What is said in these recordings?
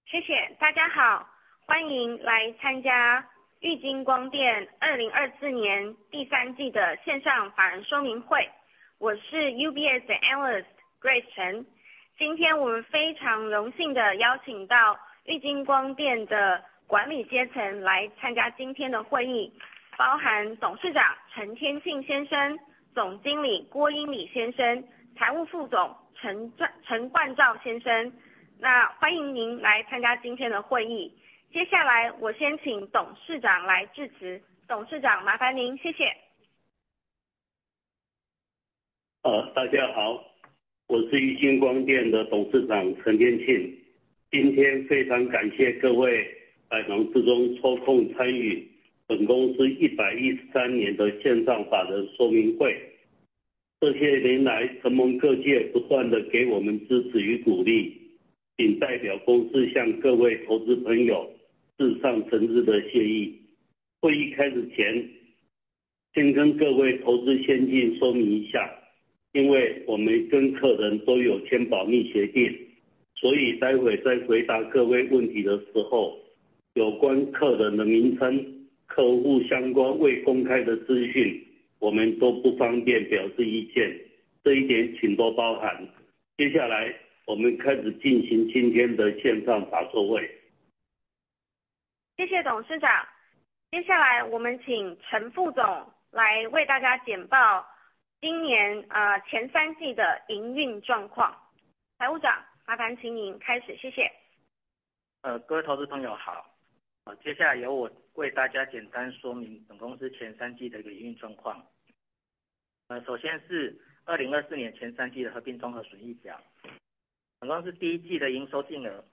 谢谢，大家好，欢迎来参加玉晶光电2024年第3季的线上法人说明会。我是 UBS 的 Analyst Grace 陈。今天我们非常荣幸的邀请到玉晶光电的管理阶层来参加今天的会议，包含董事长陈天庆先生、总经理郭英礼先生、财务副总陈冠兆先生。那欢迎您来参加今天的会议。接下来我先请董事长来致辞。董事长，麻烦您，谢谢。 大家好，我是玉晶光电的董事长陈天庆。今天非常感谢各位百忙之中抽空参与本公司113年的线上法人说明会。这些年来，承蒙各界不断的给我们支持与鼓励，仅代表公司向各位投资朋友致上诚挚的谢意。会议开始前，先跟各位投资先进说明一下，因为我们跟客人都有签保密协定，所以待会在回答各位问题的时候，有关客人的名称、客户相关未公开的资讯，我们都不方便表示意见，这一点请多包涵。接下来我们开始进行今天的线上法说会。 谢谢董事长。接下来我们请陈副总来为大家简报今年前3季的营运状况。财务长，麻烦请您开始，谢谢。 各位投资朋友好，接下来由我为大家简单说明本公司前3季的一个营运状况。首先是2024年前3季的合并综合损益表。本公司第一季的营收净额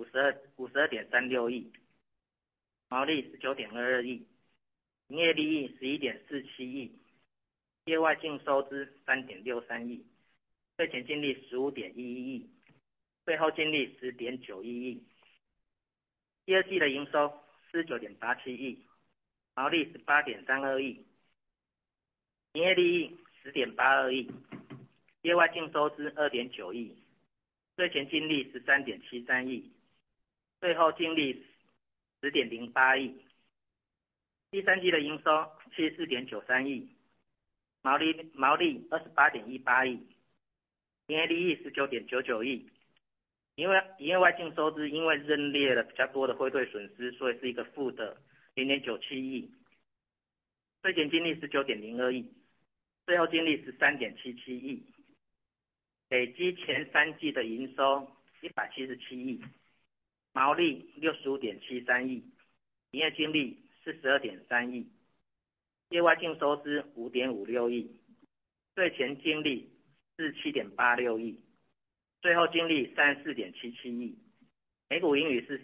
52.36亿，毛利19.22亿，营业利益11.47亿，业外净收支3.63亿，税前净利15.11亿，税后净利10.91亿。第二季的营收49.87亿，毛利18.32亿，营业利益10.82亿，业外净收支2.9亿，税前净利13.73亿，税后净利10.08亿。第三季的营收74.93亿，毛利28.18亿，营业利益19.99亿，营业外净收支因为认列了比较多的汇兑损失，所以是一个负的0.97亿，税前净利19.02亿，税后净利13.77亿。累积前3季的营收177亿，毛利65.73亿，营业净利42.3亿，业外净收支5.56亿，税前净利47.86亿，税后净利34.77亿，每股盈余是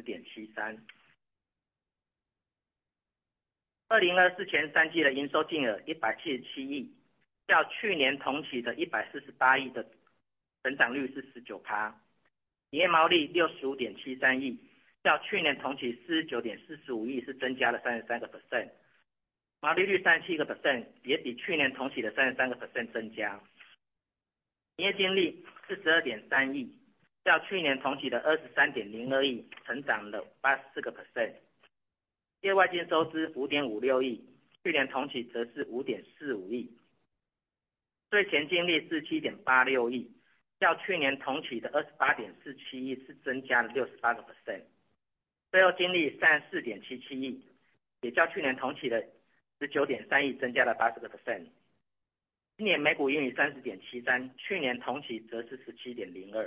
30.73。2024前3季的营收净额177亿，较去年同期的148亿的成长率是 19%， 营业毛利65.73亿，较去年同期49.45亿是增加了 33%， 毛利率 37%， 也比去年同期的 33% 增加。营业净利42.3亿，较去年同期的 23.02亿成长了 84%， 业外净收支 5.56亿，去年同期则是 5.45亿，税前净利是 7.86亿，较去年同期的 28.47亿是增加了 68%， 税后净利 34.77亿，也较去年同期的 19.3亿增加了 80%， 今年每股盈余 30.73， 去年同期则是 17.02。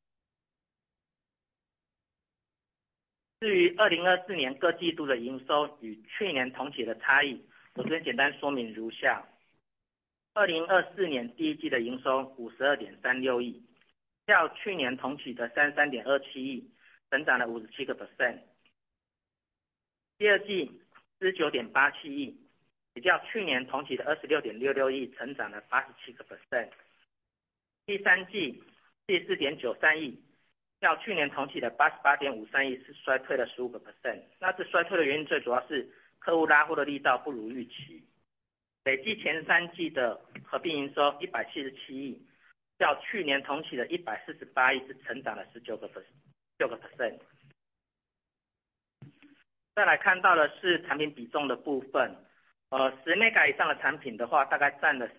至于2024年各季度的营收与去年同期的差异，我这边简单说明如下。2024年第一季的营收 52.36亿，较去年同期的 33.27亿成长了 57%。 第二季 19.87亿，也较去年同期的 26.66亿成长了 87%。 第三季 74.93亿，较去年同期的 88.53亿是衰退了 15%。 那这衰退的原因最主要是客户拉货的力道不如预期。累计前3季的合并营收177亿，较去年同期的148亿是成长了 19%。 再来看到的是产品比重的部分，10 mega 以上的产品的话，大概占了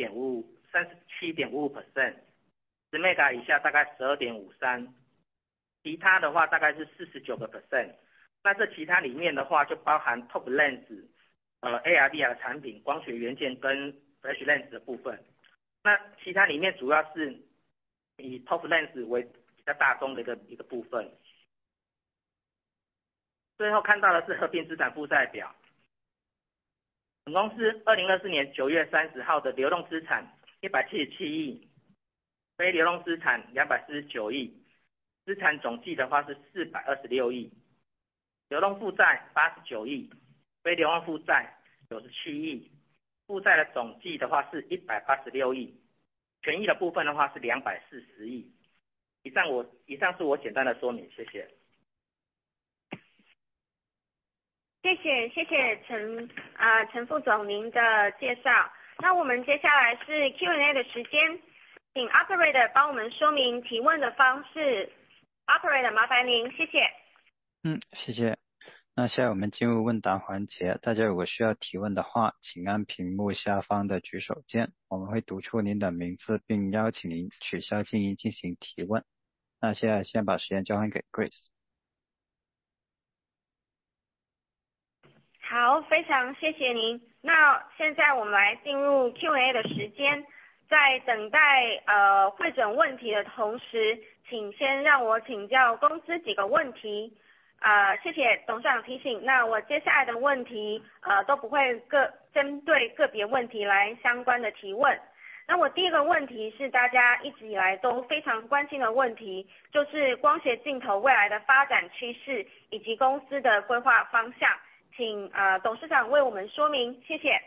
37.55%，10 mega 以下大概12.53%，其他的话大概是49%。那这其他里面的话，就包含 Top Lens、AR/VR 的产品、光学元件跟 Flash Lens 的部分。那其他里面主要是以 Top Lens 为比较大宗的一个部分。最后看到的是合并资产负债表。本公司2024年9月30号的流动资产177亿，非流动资产249亿，资产总计的话是426亿，流动负债89亿，非流动负债97亿，负债的总计的话是186亿，权益的部分的话是240亿。以上是我简单的说明，谢谢。 谢谢陈副总您的介绍。那我们接下来是 Q&A 的时间，请 Operator 帮我们说明提问的方式。Operator 麻烦您，谢谢。 谢谢。那现在我们进入问答环节，大家如果需要提问的话，请按屏幕下方的举手键，我们会读出您的名字并邀请您取消静音进行提问。那现在先把时间交还给 Grace。 好，非常谢谢您。那现在我们来进入 Q&A 的时间，在等待会诊问题的同时，请先让我请教公司几个问题。谢谢董事长提醒。那我接下来的问题都不会针对个别问题来相关的提问。那我第一个问题是大家一直以来都非常关心的问题，就是光学镜头未来的发展趋势以及公司的规划方向，请董事长为我们说明，谢谢。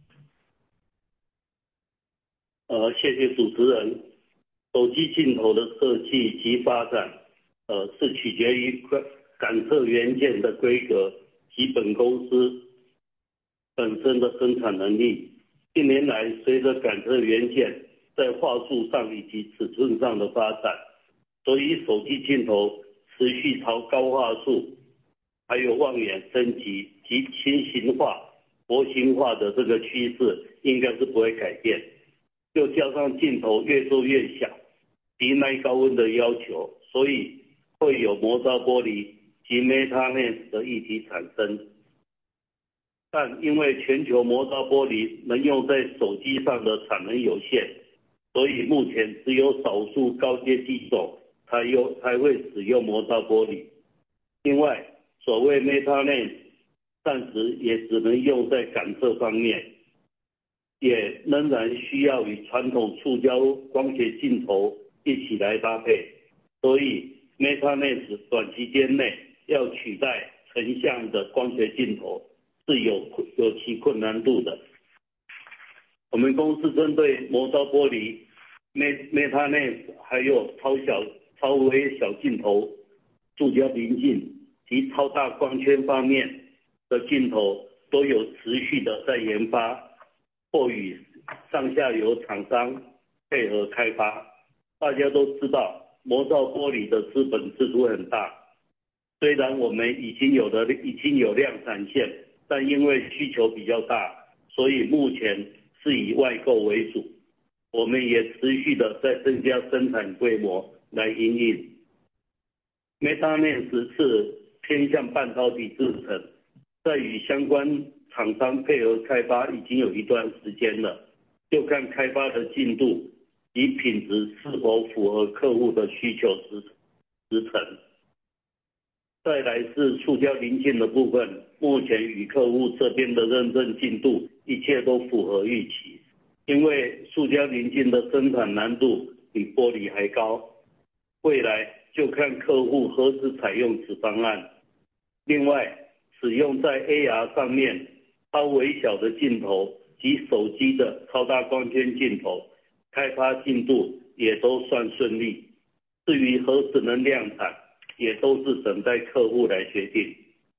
谢谢主持人。手机镜头的设计及发展，是取决于感测元件的规格及本公司本身的生产能力。近年来，随着感测元件在画素上以及尺寸上的发展，所以手机镜头持续朝高画素，还有望远升级及轻型化、模型化的这个趋势，应该是不会改变。又加上镜头越做越小，及耐高温的要求，所以会有磨砂玻璃及 Meta Lens 的议题产生。但因为全球磨砂玻璃能用在手机上的产能有限，所以目前只有少数高阶机种才会使用磨砂玻璃。另外，所谓 Meta Lens 暂时也只能用在感测方面，也仍然需要与传统塑胶光学镜头一起来搭配，所以 Meta Lens 短期间内要取代成像的光学镜头是有其困难度的。我们公司针对磨砂玻璃、Meta Lens 还有超微小镜头、塑胶棱镜及超大光圈方面的镜头都有持续的在研发，或与上下游厂商配合开发。大家都知道磨砂玻璃的资本支出很大，虽然我们已经有量产线，但因为需求比较大，所以目前是以外购为主。我们也持续的在增加生产规模来因应。Meta Lens 是偏向半导体制程，在与相关厂商配合开发已经有一段时间了，就看开发的进度及品质是否符合客户的需求时程。再来是塑胶零件的部分，目前与客户这边的认证进度一切都符合预期，因为塑胶零件的生产难度比玻璃还高，未来就看客户何时采用此方案。另外，使用在 AR 上面超微小的镜头及手机的超大光圈镜头，开发进度也都算顺利。至于何时能量产，也都是等待客户来决定。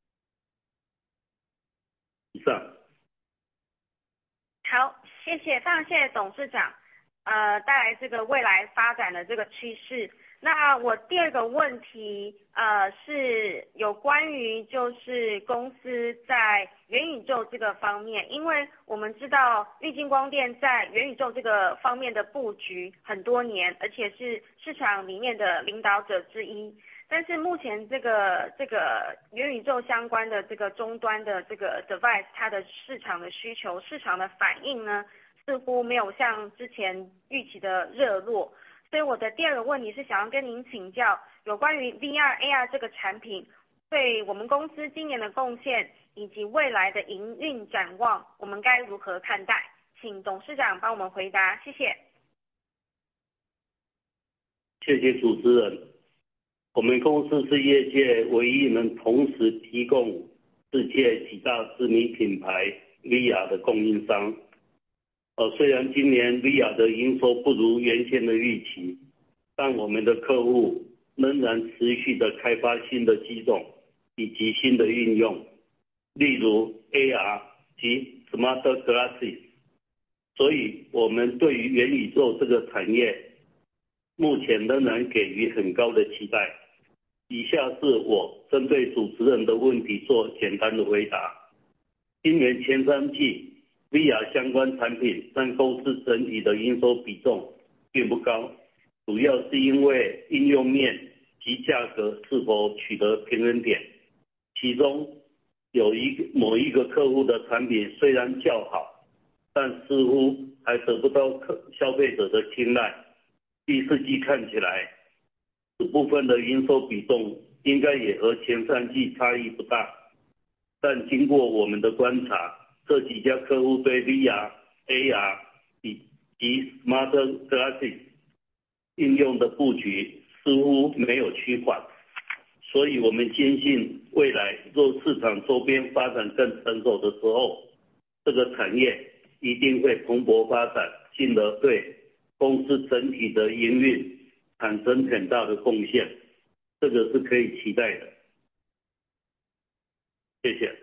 以上。 好，非常谢谢董事长带来这个未来发展的这个趋势。 那我第二个问题是有关于就是公司在元宇宙这个方面，因为我们知道玉晶光电在元宇宙这个方面的布局很多年，而且是市场里面的领导者之一。但是目前这个元宇宙相关的这个终端的这个 device， 它的市场的需求、市场的反应呢，似乎没有像之前预期的热络。所以我的第二个问题是想要跟您请教有关于 VR、AR 这个产品对我们公司今年的贡献以及未来的营运展望，我们该如何看待？请董事长帮我们回答，谢谢。 谢谢主持人。我们公司是业界唯一能同时提供世界几大知名品牌 VR 的供应商。虽然今年 VR 的营收不如原先的预期，但我们的客户仍然持续的开发新的机种以及新的应用，例如 AR 及 Smart Glasses。所以我们对于元宇宙这个产业目前仍然给予很高的期待。以下是我针对主持人的问题做简单的回答。今年前3季 VR 相关产品占公司整体的营收比重并不高，主要是因为应用面及价格是否取得平衡点。其中有某一个客户的产品虽然较好，但似乎还得不到消费者的青睐。第4季看起来此部分的营收比重应该也和前3季差异不大，但经过我们的观察，这几家客户对 VR、AR 以及 Smart Glasses 应用的布局似乎没有趋缓，所以我们坚信未来若市场周边发展更成熟的时候，这个产业一定会蓬勃发展，进而对公司整体的营运产生很大的贡献，这个是可以期待的。谢谢。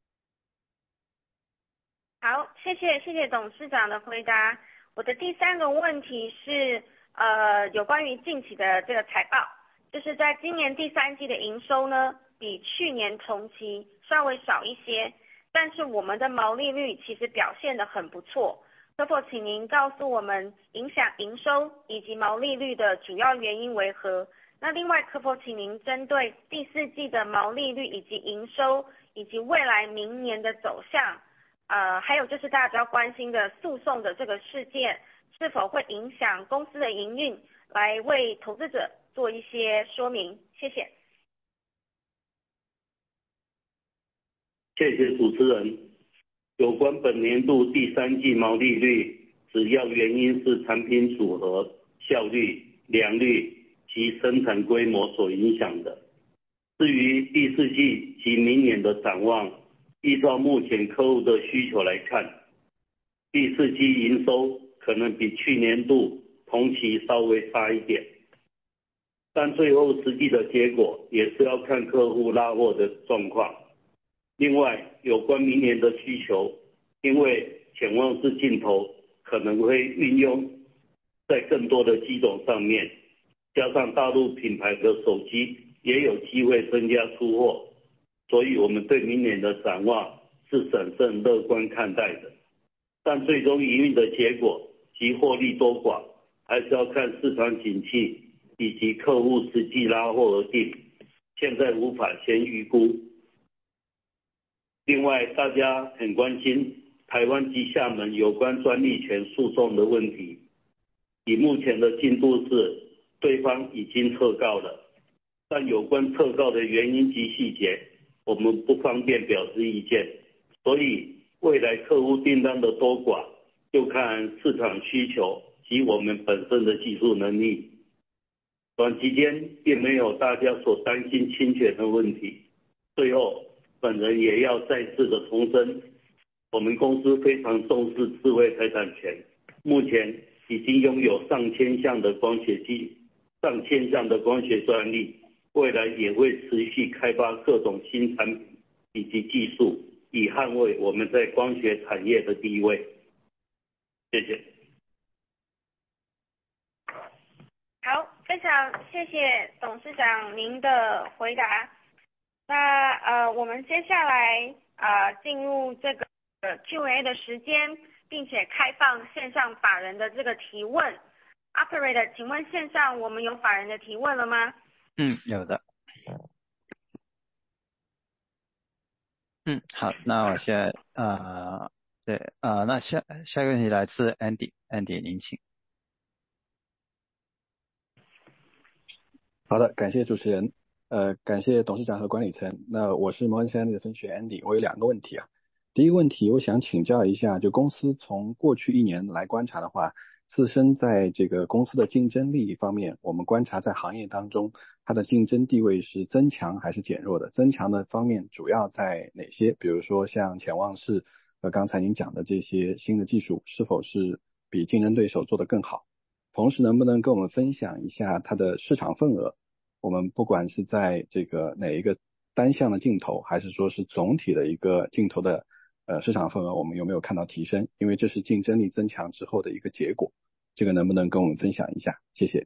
好，谢谢董事长的回答。我的第3个问题是有关于近期的这个财报，就是在今年第3季的营收呢，比去年同期稍微少一些，但是我们的毛利率其实表现得很不错。可否请您告诉我们影响营收以及毛利率的主要原因为何？那另外可否请您针对第4季的毛利率以及营收以及未来明年的走向，还有就是大家比较关心的诉讼的这个事件是否会影响公司的营运，来为投资者做一些说明。谢谢。 谢谢主持人。有关本年度第3季毛利率，主要原因是产品组合、效率、良率及生产规模所影响的。至于第4季及明年的展望，依照目前客户的需求来看，第4季营收可能比去年度同期稍微差一点，但最后实际的结果也是要看客户拉货的状况。另外，有关明年的需求，因为潜望式镜头可能会运用在更多的机种上面，加上大陆品牌的手机也有机会增加出货，所以我们对明年的展望是审慎乐观看待的。但最终营运的结果及获利多寡，还是要看市场景气以及客户实际拉货而定，现在无法先预估。另外，大家很关心台湾及厦门有关专利权诉讼的问题。以目前的进度是，对方已经撤告了，但有关撤告的原因及细节，我们不方便表示意见。所以，未来客户订单的多寡，就看市场需求及我们本身的技术能力。短期间并没有大家所担心侵权的问题。最后，本人也要再次的重申，我们公司非常重视智慧财产权，目前已经拥有上千项的光学专利，未来也会持续开发各种新产品以及技术，以捍卫我们在光学产业的地位。谢谢。 好，非常谢谢董事长您的回答。那我们接下来进入这个Q&A 的时间，并且开放线上法人的这个提问。Operator， 请问线上我们有法人的提问了吗？ 有的。好，那我现在那下一个问题来自 Andy 您请。 好的，感谢主持人，感谢董事长和管理层。那我是摩根士丹利的分析员 Andy，我有2个问题啊。第一个问题，我想请教一下，就公司从过去1年来观察的话，自身在这个公司的竞争力方面，我们观察在行业当中，它的竞争地位是增强还是减弱的？增强的方面主要在哪些？比如说像潜望式和刚才您讲的这些新的技术，是否是比竞争对手做得更好？同时能不能跟我们分享一下它的市场份额？我们不管是在这个哪一个单项的镜头，还是说是总体的一个镜头的市场份额，我们有没有看到提升？因为这是竞争力增强之后的一个结果，这个能不能跟我们分享一下？谢谢。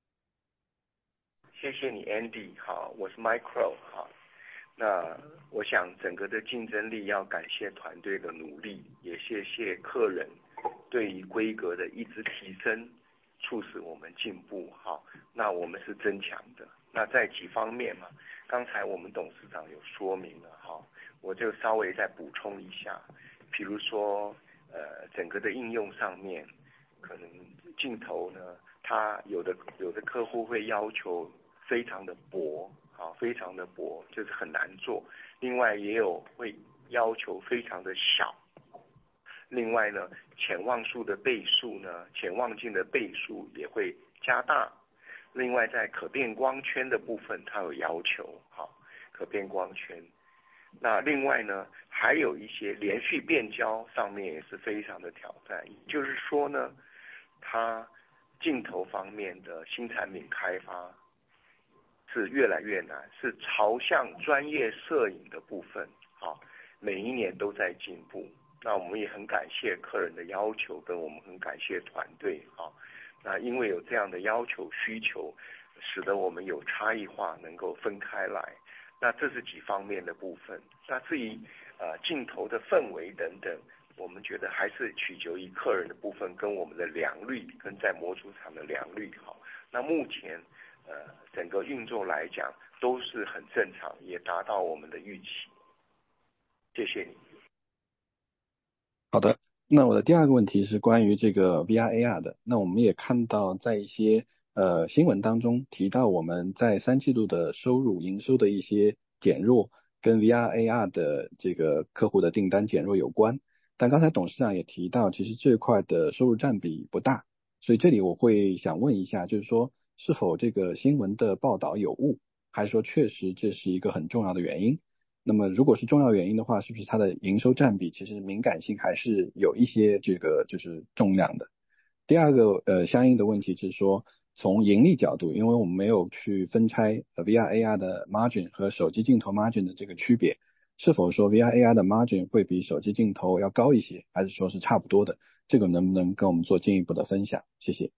谢谢你 Andy， 好，我是 Micro， 好。那我想整个的竞争力要感谢团队的努力，也谢谢客人对于规格的一直提升，促使我们进步。好，那我们是增强的。那在几方面嘛，刚才我们董事长有说明了，哈，我就稍微再补充一下。比如说，整个的应用上面，可能镜头呢，它有的客户会要求非常的薄，啊，非常的薄，就是很难做。另外也有会要求非常的小。另外呢，潜望数的倍数呢，潜望镜的倍数也会加大。另外在可变光圈的部分，它有要求，好，可变光圈。那另外呢，还有一些连续变焦上面也是非常的挑战。也就是说呢，它镜头方面的新产品开发是越来越难，是朝向专业摄影的部分，好，每一年都在进步。那我们也很感谢客人的要求，跟我们很感谢团队，好，那因为有这样的要求需求，使得我们有差异化能够分开来。那这是几方面的部分。那至于镜头的氛围等等，我们觉得还是取决于客人的部分跟我们的良率，跟在模组厂的良率，好。那目前整个运作来讲都是很正常，也达到我们的预期。谢谢你。 好的，那我的第2个问题是关于这个 VR AR 的。那我们也看到在一些新闻当中提到我们在3季度的营收的一些减弱，跟 VR AR 的这个客户的订单减弱有关。但刚才董事长也提到，其实这块的收入占比不大，所以这里我会想问一下，就是说是否这个新闻的报道有误，还是说确实这是一个很重要的原因？那么如果是重要原因的话，是不是它的营收占比其实敏感性还是有一些这个就是重量的？第2个相应的问题是说，从盈利角度，因为我们没有去分拆VR AR 的 margin 和手机镜头 margin 的这个区别，是否说 VR AR 的 margin 会比手机镜头要高一些，还是说是差不多的？这个能不能跟我们做进一步的分享？谢谢。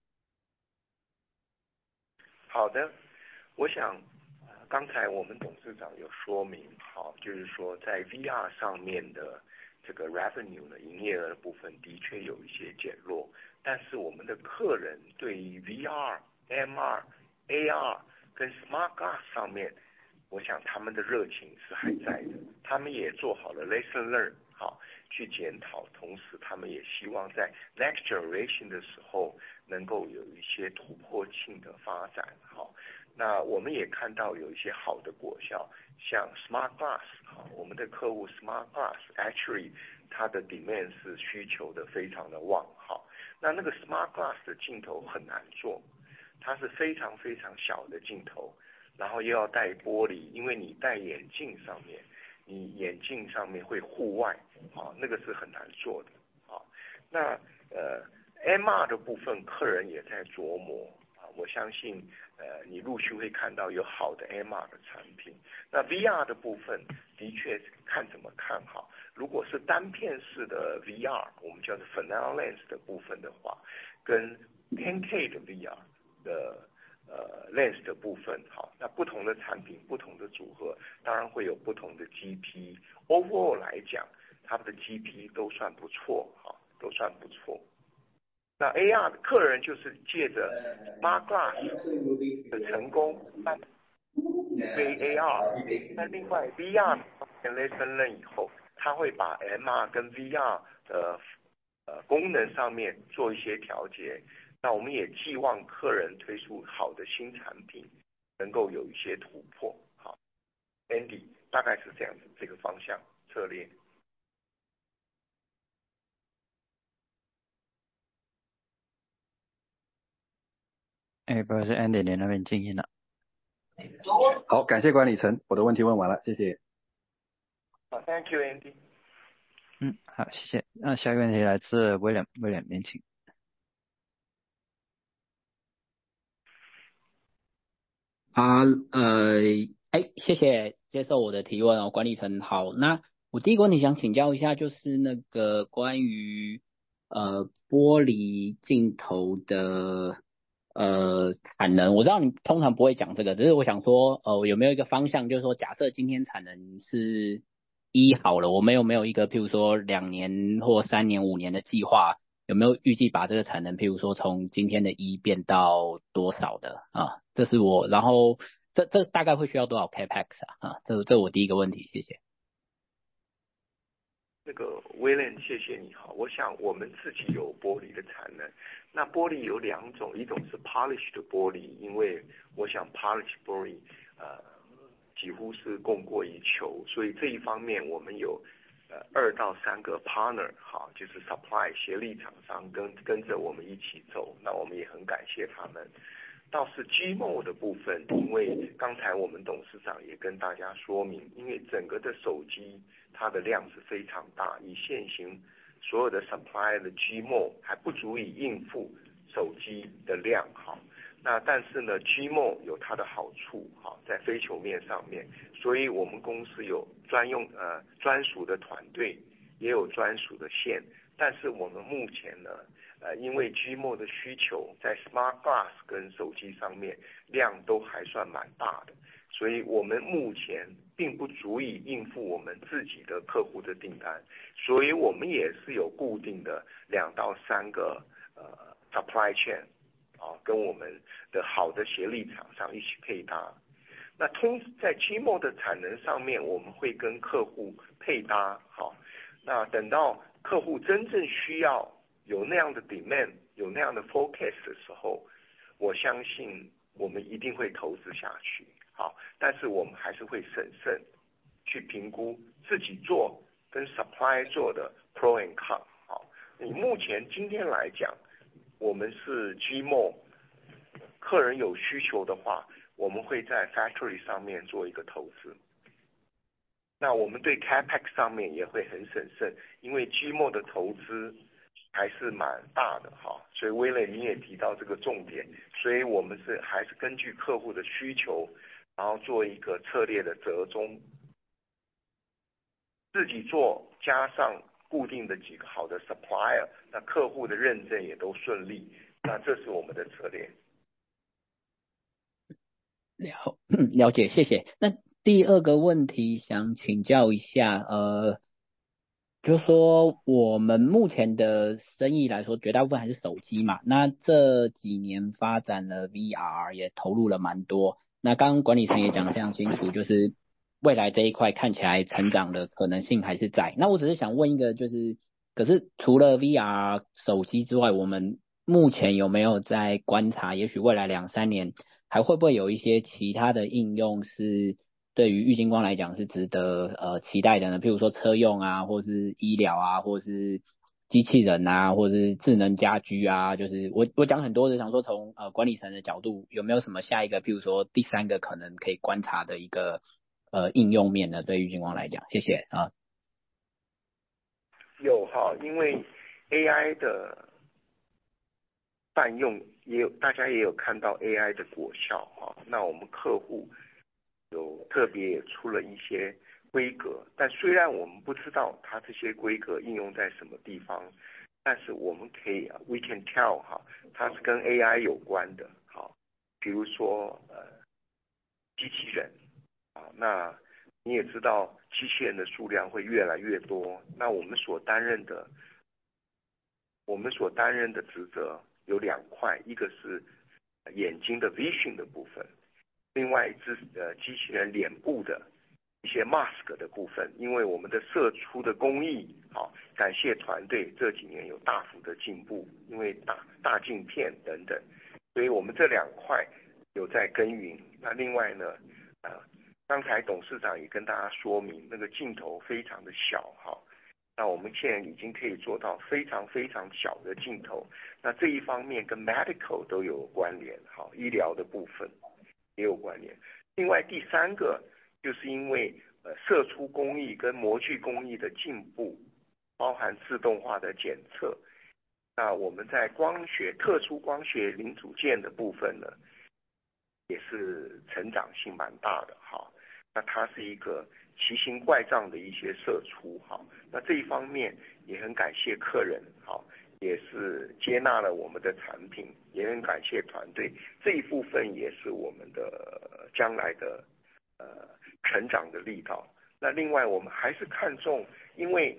好的，我想刚才我们董事长有说明，好，就是说在 VR 上面的这个 revenue 呢，营业额的部分的确有一些减弱，但是我们的客人对于 VR、MR、AR 跟 Smart Glass 上面，我想他们的热情是还在的，他们也做好了 lesson learn， 好，去检讨，同时他们也希望在 next generation 的时候能够有一些突破性的发展，好。那我们也看到有一些好的果效，像 Smart Glass， 我们的客户 Smart Glass actually 它的 demand 是需求的非常的旺，好，那个 Smart Glass 的镜头很难做，它是非常非常小的镜头，然后又要带玻璃，因为你戴眼镜上面，你眼镜上面会户外，好，那个是很难做的，好，那MR 的部分客人也在琢磨。我相信你陆续会看到有好的 MR 的产品。那 VR 的部分的确看怎么看好。如果是单片式的 VR， 我们叫做 Fresnel lens 的部分的话，跟 10K 的 VR 的 lens 的部分，好，那不同的产品、不同的组合，当然会有不同的 GP。overall 来讲，他们的 GP 都算不错，好，都算不错。那 AR 的客人就是借着 Smart Glass 的成功，对 AR， 那另外 VR lesson learn 以后，他会把 MR 跟 VR 的功能上面做一些调节。那我们也寄望客人推出好的新产品，能够有一些突破。好 ，Andy 大概是这样子，这个方向策略。 不好意思 ，Andy 你那边静音了。 好，感谢管理层，我的问题问完了，谢谢。 好 ，Thank you Andy。 好，谢谢。那下一个问题来自威廉，您请。 谢谢接受我的提问哦，管理层好。那我第一个问题想请教一下，就是那个关于玻璃镜头的产能，我知道你通常不会讲这个，只是我想说有没有一个方向，就是说假设今天产能是好了，我们有没有一个譬如说2年或3年、5年的计划？有没有预计把这个产能，譬如说从今天的变到多少的啊？这是我，然后这大概会需要多少 capex 啊？这我第一个问题，谢谢。 那个威廉，谢谢你好。我想我们自己有玻璃的产能，那玻璃有2种，一种是 polish 的玻璃，因为我想 polish 玻璃几乎是供过于求，所以这一方面我们有2到3个 partner， 好，就是 supply 协力厂商跟着我们一起走，那我们也很感谢他们。倒是 GMO 的部分，因为刚才我们董事长也跟大家说明，因为整个的手机它的量是非常大，以现行所有的 supply 的 GMO 还不足以应付手机的量，好。那但是呢 ，GMO 有它的好处，好，在非球面上面，所以我们公司有专属的团队，也有专属的线。但是我们目前呢，因为 GMO 的需求在 Smart Glass 跟手机上面量都还算蛮大的，所以我们目前并不足以应付我们自己的客户的订单，所以我们也是有固定的2到3个supply chain。跟我们的好的协力厂商一起配搭。那在 GMO 的产能上面，我们会跟客户配搭，好。那等到客户真正需要有那样的 demand， 有那样的 forecast 的时候，我相信我们一定会投资下去，好。但是我们还是会审慎去评估自己做跟 supply 做的 pro and con， 好。你目前今天来讲，我们是 GMO， 客人有需求的话，我们会在 factory 上面做一个投资。那我们对 capex 上面也会很审慎，因为 GMO 的投资还是蛮大的哈。所以威廉你也提到这个重点，所以我们还是根据客户的需求，然后做一个策略的折中，自己做加上固定的几个好的 supplier， 那客户的认证也都顺利，那这是我们的策略。 了解，谢谢。那第二个问题想请教一下，就是说我们目前的生意来说，绝大部分还是手机嘛。那这几年发展了 VR， 也投入了蛮多。那刚刚管理层也讲得非常清楚，就是未来这一块看起来成长的可能性还是在。那我只是想问一个，就是可是除了 VR 手机之外，我们目前有没有在观察，也许未来2、3年还会不会有一些其他的应用是对于玉晶光来讲是值得期待的呢？譬如说车用啊，或是医疗啊，或是机器人啊，或是智能家居啊，就是我讲很多的，想说从管理层的角度，有没有什么下一个，譬如说第3个可能可以观察的一个应用面呢？对玉晶光来讲，谢谢啊。 有哈，因为 AI 的泛用大家也有看到 AI 的果效哈。那我们客户有特别也出了一些规格，但虽然我们不知道它这些规格应用在什么地方，但是我们可以 we can tell 哈，它是跟 AI 有关的，好。 比如说机器人啊，那你也知道机器人的数量会越来越多，那我们所担任的职责有2块，一个是眼睛的 vision 的部分，另外一只机器人脸部的一些 mask 的部分，因为我们的射出的工艺，好，感谢团队这几年有大幅的进步，因为大镜片等等，所以我们这2块有在耕耘。那另外呢，刚才董事长也跟大家说明，那个镜头非常的小，好，那我们现在已经可以做到非常非常小的镜头，那这一方面跟 medical 都有关联，好，医疗的部分也有关联。另外第3个就是因为射出工艺跟模具工艺的进步，包含自动化的检测，那我们在特殊光学零组件的部分呢，也是成长性蛮大的，好，那它是一个奇形怪状的一些射出，好，那这一方面也很感谢客人，好，也是接纳了我们的产品，也很感谢团队，这一部分也是我们的将来的成长的力道。那另外我们还是看重，因为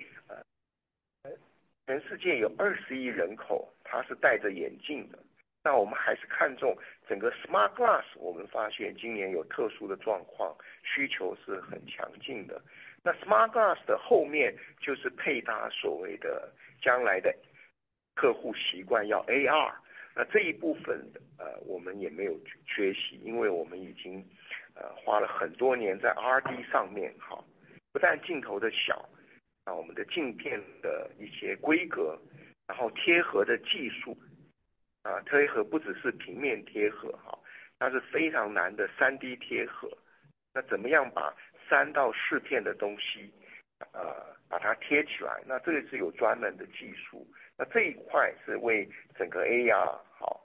全世界有20亿人口，他是戴着眼镜的，那我们还是看重整个 Smart Glass， 我们发现今年有特殊的状况，需求是很强劲的。那 Smart Glass 的后面就是配搭所谓的将来的客户习惯要 AR， 那这一部分我们也没有缺席，因为我们已经花了很多年在 R&D 上面，好，不但镜头的小，那我们的镜片的一些规格，然后贴合的技术贴合不只是平面贴合，好，它是非常难的 3D 贴合，那怎么样把3到4片的东西把它贴起来，那这个是有专门的技术，那这一块是为整个 AR 好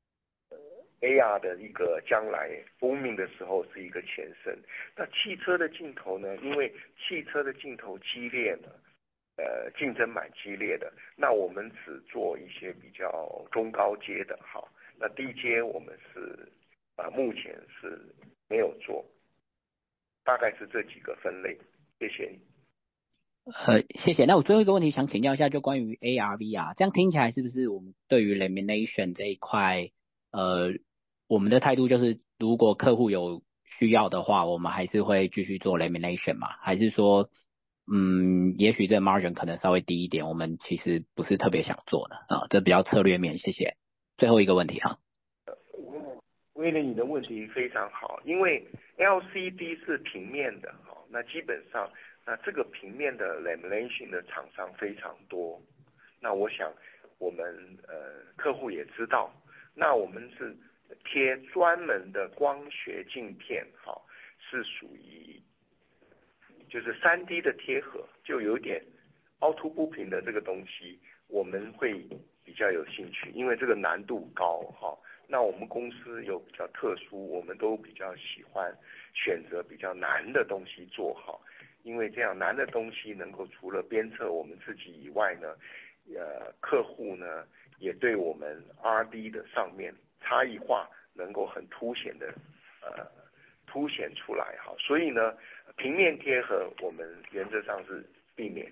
AR 的一个将来 booming 的时候是一个前身。那汽车的镜头呢，因为汽车的镜头激烈呢，竞争蛮激烈的，那我们只做一些比较中高阶的，好，那低阶我们是目前是没有做，大概是这几个分类，谢谢你。 谢谢。那我最后一个问题想请教一下，就关于 AR/VR， 这样听起来是不是我们对于 lamination 这一块，我们的态度就是，如果客户有需要的话，我们还是会继续做 lamination 嘛？还是说，也许这 margin 可能稍微低一点，我们其实不是特别想做的这比较策略面。谢谢。最后一个问题哈。 威廉，你的问题非常好，因为 LCD 是平面的，好，那基本上那这个平面的 lamination 的厂商非常多，那我想我们客户也知道，那我们是贴专门的光学镜片，好，是属于就是 3D 的贴合，就有点凹凸不平的这个东西，我们会比较有兴趣，因为这个难度高，好，那我们公司有比较特殊，我们都比较喜欢选择比较难的东西做好，因为这样难的东西能够除了鞭策我们自己以外呢，客户呢也对我们 R&D 的上面差异化能够很凸显的凸显出来，好，所以呢平面贴合我们原则上是避免。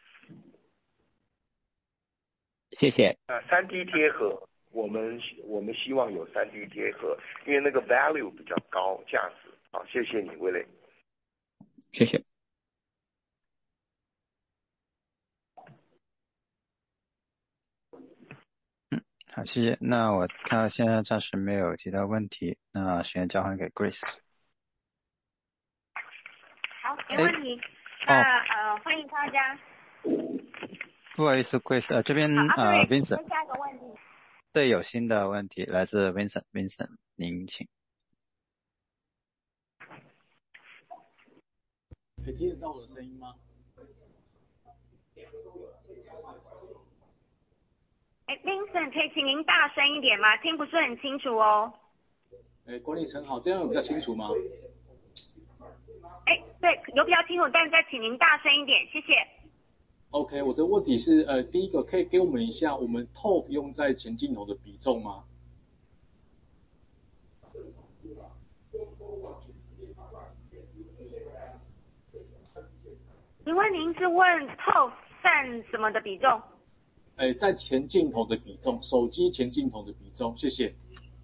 谢谢。 3D 贴合我们希望有 3D 贴合，因为那个 value 比较高，价值。好，谢谢你，威廉。 谢谢。 好，谢谢。那我看到现在暂时没有其他问题，那时间交还给 Grace。 好，没问题。那欢迎大家。 不好意思 ，Grace，这边Vincent。 下一个问题。 对，有新的问题来自 Vincent， 您请。 可以听得到我的声音吗 ？Vincent， 可以请您大声一点吗？听不是很清楚哦。 管理层好，这样有比较清楚吗？ 对，有比较清楚，但再请您大声一点，谢谢。 OK， 我的问题是，第一个可以给我们一下我们 TOF 用在前镜头的比重吗？ 请问您是问 TOF 占什么的比重？ 在前镜头的比重，手机前镜头的比重，谢谢。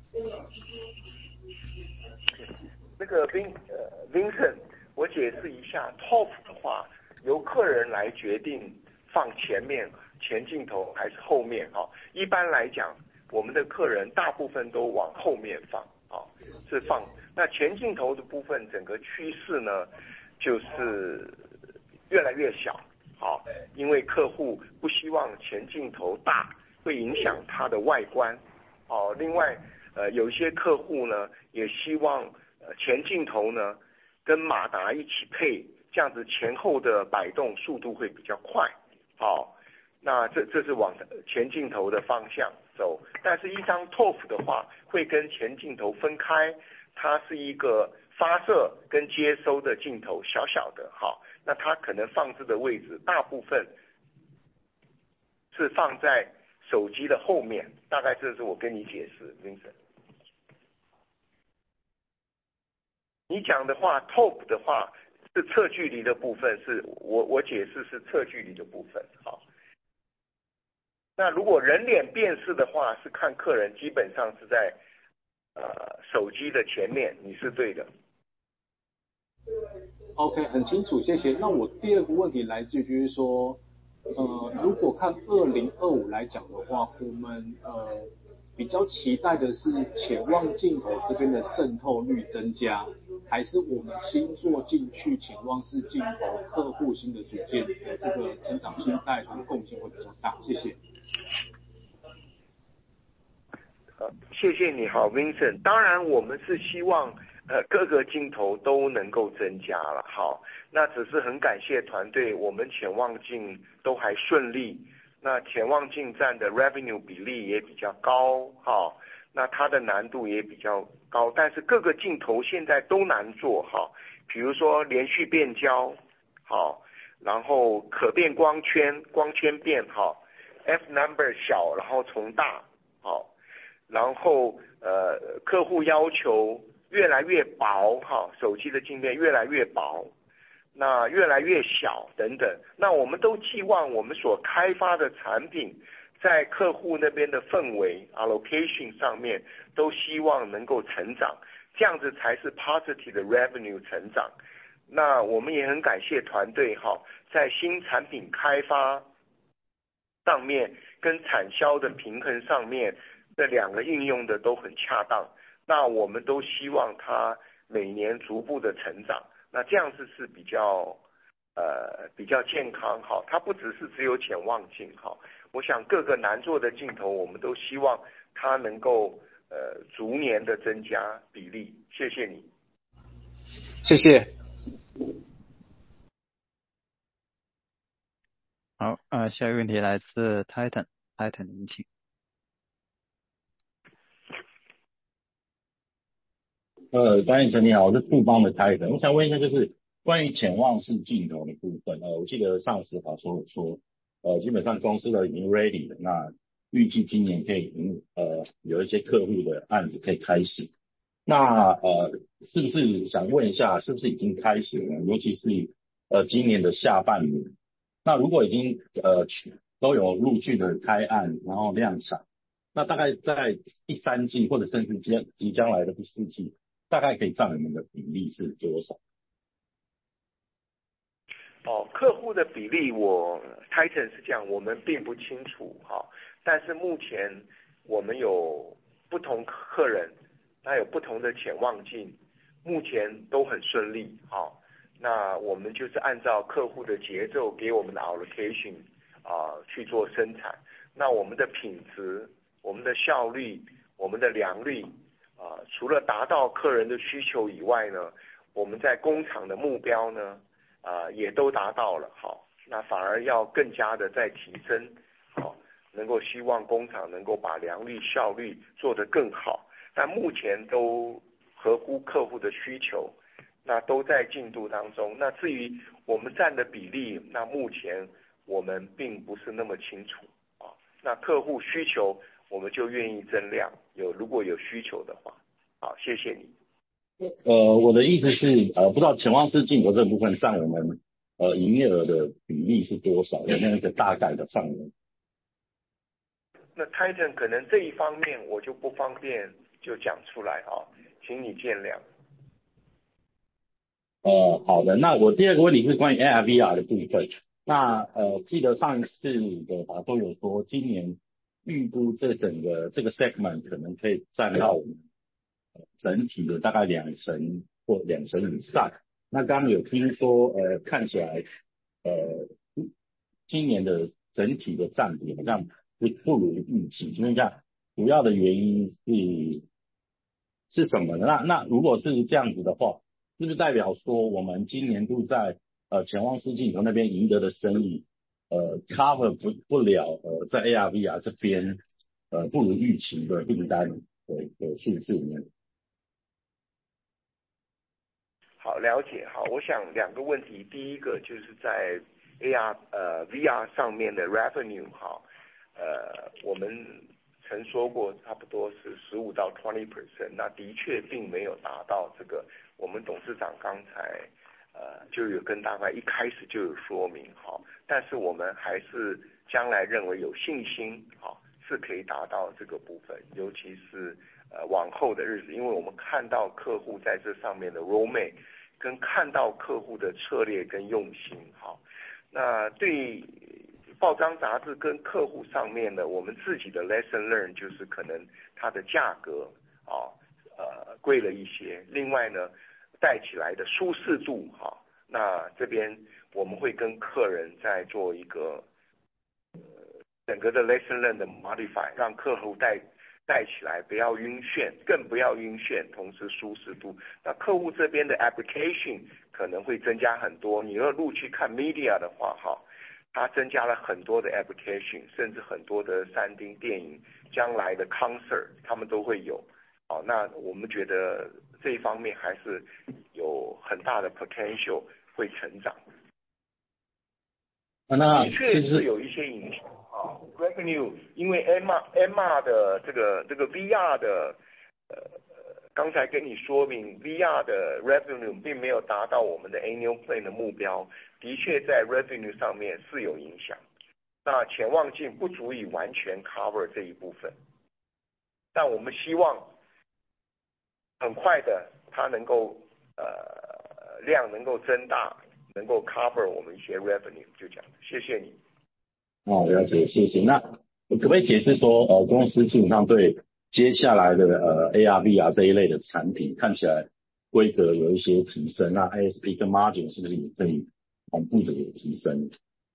那个Vincent， 我解释一下 ，TOF 的话由客人来决定放前面前镜头还是后面哈。一般来讲，我们的客人大部分都往后面放啊，是放。那前镜头的部分，整个趋势呢，就是越来越小。好，因为客户不希望前镜头大，会影响它的外观。哦，另外，有一些客户呢，也希望前镜头呢跟马达一起配，这样子前后的摆动速度会比较快。好，那这是往前镜头的方向走，但是一张 TOF 的话，会跟前镜头分开，它是一个发射跟接收的镜头，小小的。好。那它可能放置的位置，大部分是放在手机的后面，大概这是我跟你解释 ，Vincent。你讲的话 ，TOP 的话是测距离的部分，是我解释是测距离的部分。好，那如果人脸辨识的话，是看客人基本上是在手机的前面，你是对的。 OK， 很清楚，谢谢。那我第二个问题来自于就是说，如果看2025来讲的话，我们比较期待的是潜望镜头这边的渗透率增加，还是我们新做进去潜望式镜头客户新的组件的这个成长性带跟贡献会比较大？谢谢。 谢谢你好 ，Vincent。当然，我们是希望各个镜头都能够增加了。好，那只是很感谢团队，我们潜望镜都还顺利。那潜望镜占的 revenue 比例也比较高，好，那它的难度也比较高。但是各个镜头现在都难做，好，比如说连续变焦，好，然后可变光圈变好 ，f number 小，然后从大，好。然后客户要求越来越薄哈，手机的镜片越来越薄，那越来越小等等。那我们都寄望我们所开发的产品，在客户那边的氛围 allocation 上面，都希望能够成长，这样子才是 positive 的 revenue 成长。那我们也很感谢团队哈，在新产品开发上面跟产销的平衡上面。这两个应用的都很恰当，那我们都希望它每年逐步的成长，那这样子是比较健康哈。它不只有潜望镜哈，我想各个难做的镜头，我们都希望它能够逐年的增加比例。谢谢你， 谢谢。 好，下一个问题来自 Titan， 您请。 张义成你好，我是富邦的 Titan， 我想问一下，就是关于潜望式镜头的部分，我记得上次好说基本上公司都已经 ready 了，那预计今年可以有一些客户的案子可以开始，那是不是想问一下，是不是已经开始了？尤其是今年的下半年，那如果已经都有陆续的开案，然后量产，那大概在第三季或者甚至即将来的第四季。大概可以占我们的比例是多少？ 客户的比例Titan 是这样，我们并不清楚哈。但是目前我们有不同客人，他有不同的潜望镜，目前都很顺利哈。那我们就是按照客户的节奏给我们的 allocation 去做生产。那我们的品质、我们的效率、我们的良率。除了达到客人的需求以外呢，我们在工厂的目标呢，也都达到了，好，那反而要更加的再提升，好，能够希望工厂能够把良率、效率做得更好，但目前都合乎客户的需求，那都在进度当中。那至于我们占的比例，那目前我们并不是那么清楚啊。那客户需求。我们就愿意增量，如果有需求的话，好，谢谢你。 我的意思是，不知道潜望式镜头这部分占我们营业额的比例是多少的那个大概的范围？ 那 Titan 可能这一方面我就不方便就讲出来啊，请你见谅。 好的，那我第二个问题是关于 AR/VR 的部分。那记得上一次的法说有说，今年预估这个 segment 可能可以占到我们整体的大概2成或2成以上。那刚刚有听说看起来今年的整体的占比好像不如预期，请问一下主要的原因是什么呢？那如果是这样子的话，是不是代表说我们今年度在潜望式镜头那边赢得的生意cover 不了在 AR/VR 这边不如预期的订单的数字呢？ 好，了解。好，我想2个问题，第一个就是在 VR 上面的 revenue 好，我们曾说过差不多是15%到20%，那的确并没有达到这个，我们董事长刚才就有跟大家一开始就有说明好，但是我们还是将来认为有信心好是可以达到这个部分，尤其是往后的日子，因为我们看到客户在这上面的 roadmap， 跟看到客户的策略跟用心好，那对报章杂志跟客户上面呢，我们自己的 lesson learn 就是可能它的价格贵了一些，另外呢带起来的舒适度好，那这边我们会跟客人再做一个整个的 lesson learn 的 modify， 让客户带起来不要晕眩，更不要晕眩，同时舒适度。那客户这边的 application 可能会增加很多，你要入去看 media 的话哈，它增加了很多的 application， 甚至很多的3D 电影，将来的 concert 他们都会有。好，那我们觉得这一方面还是有很大的 potential 会成长。 那的确是有一些影响啊 ，revenue， 因为 MR 的这个 VR 的刚才跟你说明 VR 的 revenue 并没有达到我们的 annual plan 的目标，的确在 revenue 上面是有影响。那潜望镜不足以完全 cover 这一部分，但我们希望很快的它能够量能够增大，能够 cover 我们一些 revenue， 就这样。谢谢你。 了解，谢谢。那可不可以解释说公司基本上对接下来的AR/VR 这一类的产品看起来规格有一些提升，那 ASP 跟 margin 是不是也可以同步着有提升？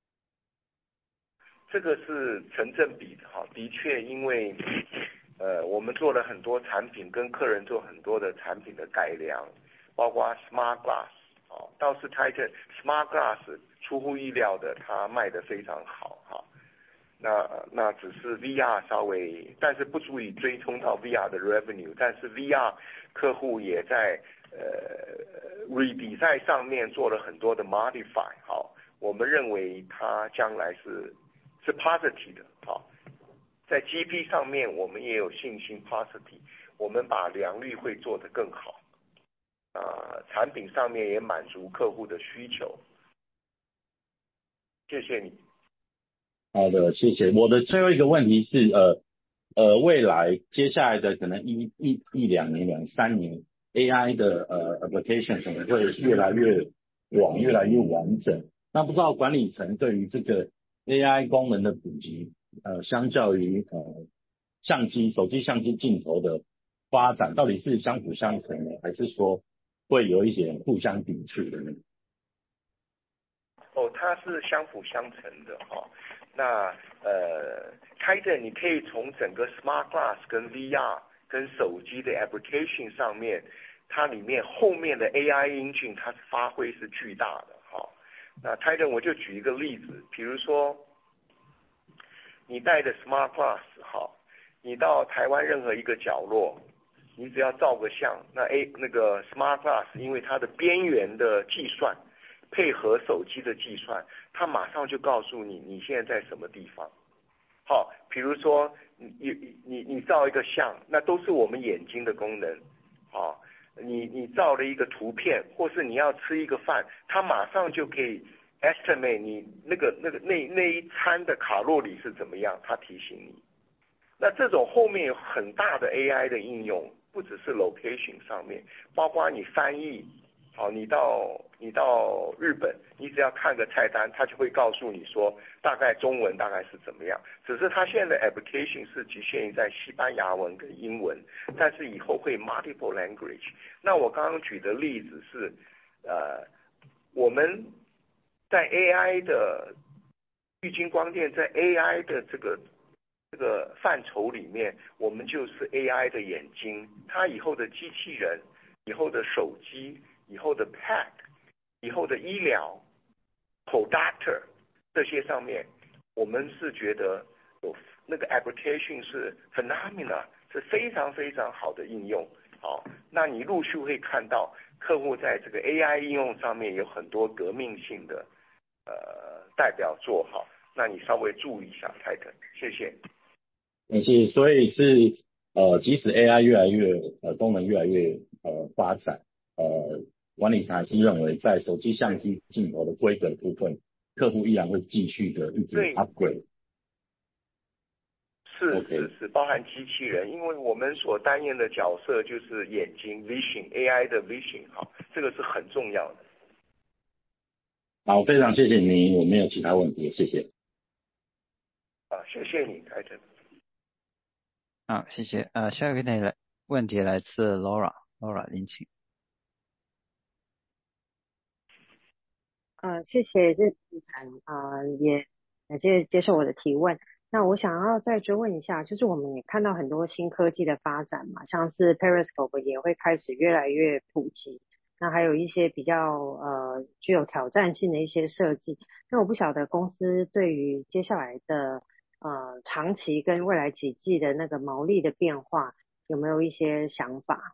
这个是成正比的哈，的确，因为我们做了很多产品，跟客人做很多的产品的改良，包括 Smart Glass， 倒是 Titan Smart Glass 出乎意料的，它卖得非常好哈。那只是 VR 稍微，但是不足以追冲到 VR 的 revenue， 但是 VR 客户也在redesign 上面做了很多的 modify， 好，我们认为它将来是 positive 的，好，在 GP 上面我们也有信心 positive， 我们把良率会做得更好，产品上面也满足客户的需求。谢谢你。 好的，谢谢。我的最后一个问题是，未来接下来的可能一两年、2-3年 ，AI 的application 可能会越来越广、越来越完整。那不知道管理层对于这个 AI 功能的普及，相较于手机相机镜头的发展，到底是相辅相成呢，还是说会有一些互相抵触的呢？ 它是相辅相成的哈。那Titan 你可以从整个 Smart Glass 跟 VR 跟手机的 application 上面，它里面后面的 AI engine 它发挥是巨大的哈。那 Titan 我就举一个例子，比如说你带着 Smart Glass 好，你到台湾任何一个角落，你只要照个相，那个 Smart Glass 因为它的边缘的计算配合手机的计算，它马上就告诉你你现在在什么地方。好，比如说你照一个相，那都是我们眼睛的功能。好，你照了一个图片，或是你要吃一个饭，它马上就可以 estimate 你那一餐的卡路里是怎么样，它提醒你。那这种后面有很大的 AI 的应用，不只是 location 上面，包括你翻译，好，你到日本，你只要看个菜单，它就会告诉你说大概中文大概是怎么样。只是它现在的 application 是局限于在西班牙文跟英文，但是以后会 multiple language。那我刚刚举的例子是，我们在 AI 的玉晶光电在 AI 的这个范畴里面，我们就是 AI 的眼睛，它以后的机器人，以后的手机，以后的 Pad， 以后的医疗 Productor 这些上面，我们是觉得有那个 application 是 phenomenal， 是非常非常好的应用。好，那你陆续会看到客户在这个 AI 应用上面有很多革命性的代表作。好，那你稍微注意一下 Titan， 谢谢。 所以是即使 AI 越来越功能越来越发展，管理层还是认为在手机相机镜头的规格部分，客户依然会继续的一直 upgrade。 是，包含机器人，因为我们所担任的角色就是眼睛 vision AI 的 vision， 好，这个是很重要的。 好，非常谢谢您，我没有其他问题，谢谢。 谢谢你，台长。 好，谢谢。下一个问题来自 Laura， 您请。 谢谢这次谈也感谢接受我的提问。那我想要再追问一下，就是我们也看到很多新科技的发展嘛，像是 Periscope 也会开始越来越普及，那还有一些比较具有挑战性的一些设计。那我不晓得公司对于接下来的长期跟未来几季的那个毛利的变化有没有一些想法？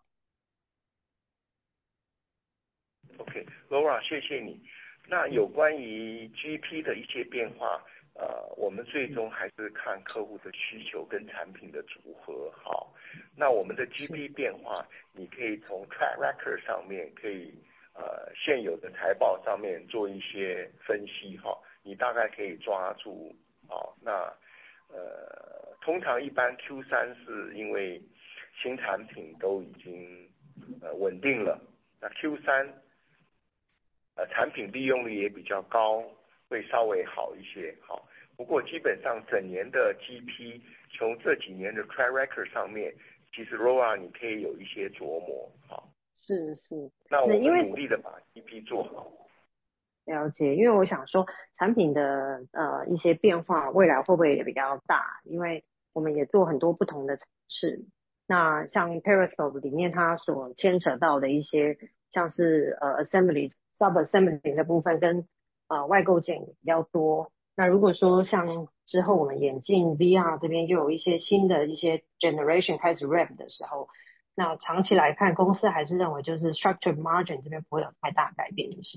OK，Laura， 谢谢你。那有关于 GP 的一些变化，我们最终还是看客户的需求跟产品的组合。好，那我们的 GP 变化，你可以从 track record 上面，可以现有的财报上面做一些分析。哈，你大概可以抓住。好，那通常一般 Q3 是因为新产品都已经稳定了，那 Q3产品利用率也比较高，会稍微好一些。好，不过基本上整年的 GP 从这几年的 track record 上面，其实 Laura 你可以有一些琢磨。好， 是， 那我们努力的把 GP 做好。 了解，因为我想说产品的一些变化未来会不会也比较大，因为我们也做很多不同的尝试。那像 Periscope 里面它所牵扯到的一些像是assembly、sub-assembly 的部分跟外构件比较多。那如果说像之后我们眼镜 VR 这边又有一些新的一些 generation 开始 ramp 的时候，那长期来看公司还是认为就是 structured margin 这边不会有太大改变，就是。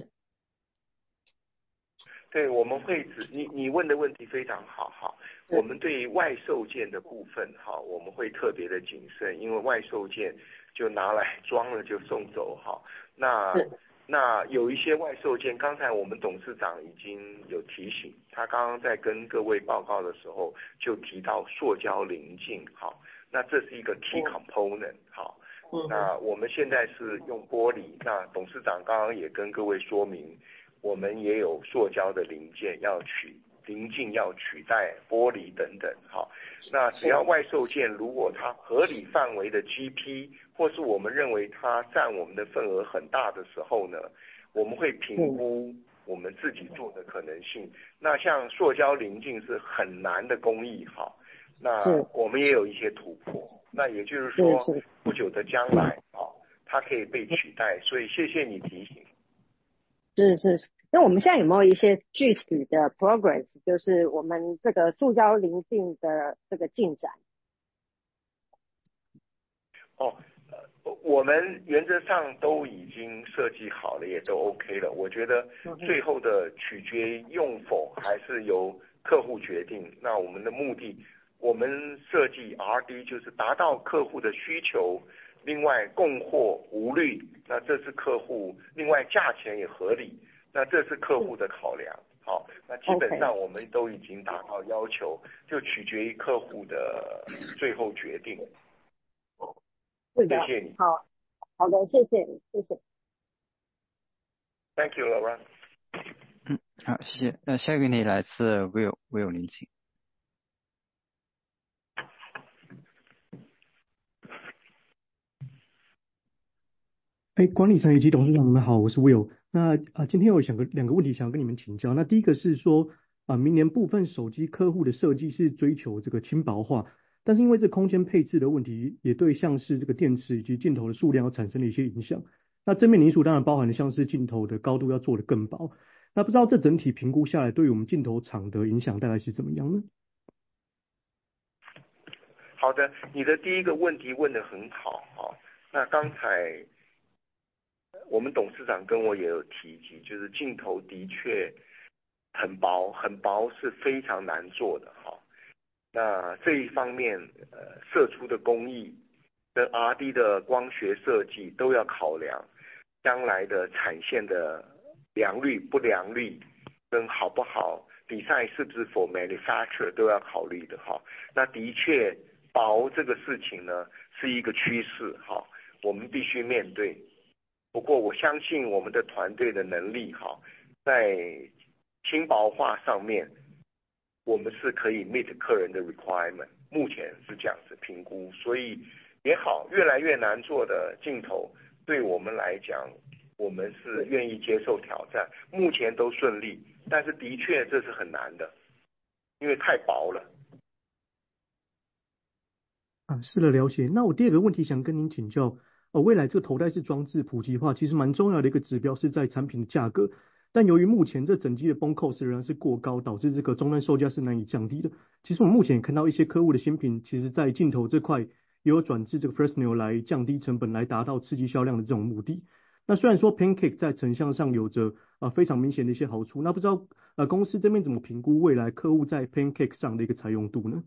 对，我们会你问的问题非常好。好，我们对于外售件的部分，好，我们会特别的谨慎，因为外售件就拿来装了就送走。好，那有一些外售件，刚才我们董事长已经有提醒，他刚刚在跟各位报告的时候就提到塑胶棱镜。好，那这是一个 key component。好，那我们现在是用玻璃，那董事长刚刚也跟各位说明，我们也有塑胶的零件棱镜要取代玻璃等等。好，那只要外售件如果它合理范围的 GP， 或是我们认为它占我们的份额很大的时候呢，我们会评估我们自己做的可能性。那像塑胶棱镜是很难的工艺。好，那我们也有一些突破。那也就是说不久的将来，它可以被取代。所以谢谢你提醒。 是，那我们现在有没有一些具体的 progress， 就是我们这个塑胶棱镜的这个进展？ 我们原则上都已经设计好了，也都 OK 了。我觉得最后的取决用否还是由客户决定。那我们的目的，我们设计 RD 就是达到客户的需求，另外供货无虑，那这是客户，另外价钱也合理。 那这是客户的考量。好，那基本上我们都已经达到要求，就取决于客户的最后决定。 是的， 谢谢你。 好的，谢谢。 Thank you, Laura。 好，谢谢。那下一个问题来自 Will 您请。 管理层以及董事长，你们好，我是 Will。那今天有两个问题想跟你们请教。那第一个是说明年部分手机客户的设计是追求这个轻薄化，但是因为这空间配置的问题，也对像是这个电池以及镜头的数量产生了一些影响。那正面因素当然包含了像是镜头的高度要做得更薄。那不知道这整体评估下来，对于我们镜头厂的影响大概是怎么样呢？ 好的，你的第一个问题问得很好。那刚才我们董事长跟我也有提及，就是镜头的确很薄，很薄是非常难做的。那这一方面射出的工艺跟 RD 的光学设计都要考量，将来的产线的良率不良率跟好不好，比赛是不是 for manufacturer 都要考虑的。那的确薄这个事情呢是一个趋势，我们必须面对。不过我相信我们的团队的能力，在轻薄化上面我们是可以 meet 客人的 requirement， 目前是这样子评估。所以也好，越来越难做的镜头对我们来讲，我们是愿意接受挑战，目前都顺利，但是的确这是很难的，因为太薄了。 是的，了解。那我第二个问题想跟您请教，未来这个头戴式装置普及化，其实蛮重要的一个指标是在产品的价格。但由于目前这整机的BOM cost 仍然是过高，导致这个终端售价是难以降低的。其实我们目前也看到一些客户的新品，其实在镜头这块也有转至这个 Fresnel 来降低成本，来达到刺激销量的这种目的。那虽然说 Pancake 在成像上有着非常明显的一些好处，那不知道公司这边怎么评估未来客户在 Pancake 上的一个采用度呢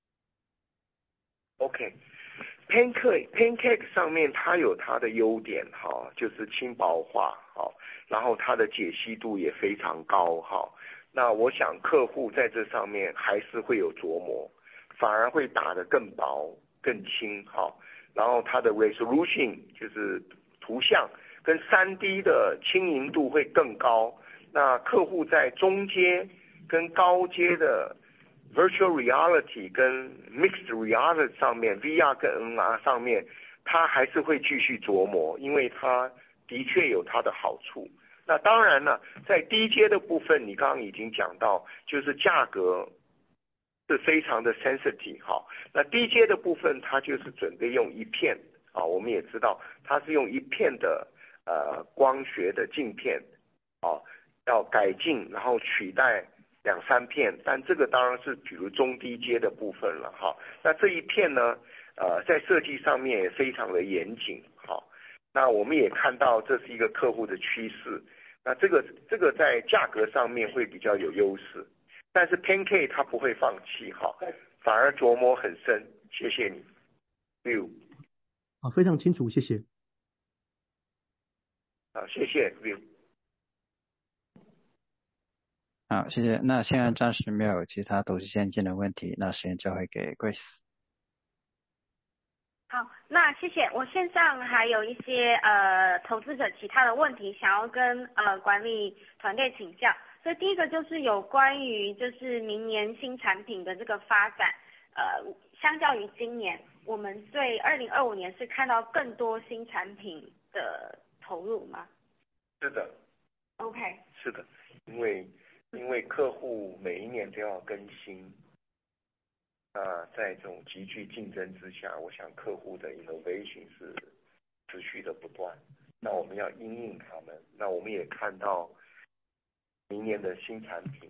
？Pancake 上面它有它的优点，就是轻薄化，然后它的解析度也非常高，那我想客户在这上面还是会有琢磨，反而会打得更薄更轻，然后它的 resolution 就是图像跟 3D 的轻盈度会更高。那客户在中阶跟高阶的 virtual reality 跟 mixed reality 上面 VR 跟 NR 上面，他还是会继续琢磨，因为它的确有它的好处。那当然了，在低阶的部分你刚刚已经讲到，就是价格是非常的 sensitive。那低阶的部分它就是准备用一片，我们也知道它是用一片的光学的镜片，要改进然后取代2-3片，但这个当然是比如中低阶的部分了。那这一片呢在设计上面也非常的严谨。那我们也看到这是一个客户的趋势，那这个在价格上面会比较有优势，但是 Pancake 它不会放弃，反而琢磨很深。谢谢你 View。 非常清楚，谢谢。 谢谢 View。 好，谢谢。那现在暂时没有其他投资先进的问题，那时间交回给 Grace。 好，那谢谢。我线上还有一些投资者其他的问题想要跟管理团队请教。所以第一个就是有关于就是明年新产品的这个发展，相较于今年，我们对2025年是看到更多新产品的投入吗？ 是的。 OK。 是的，因为客户每一年都要更新。那在这种极具竞争之下，我想客户的 innovation 是持续的不断，那我们要因应他们。那我们也看到明年的新产品